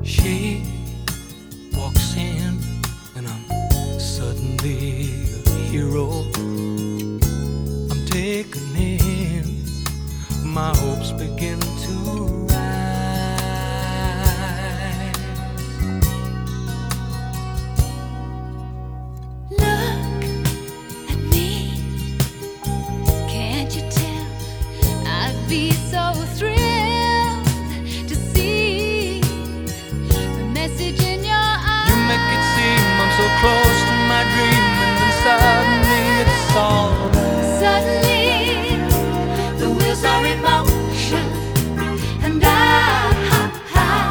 She walks in and I'm suddenly a hero. I'm taken in, my hopes begin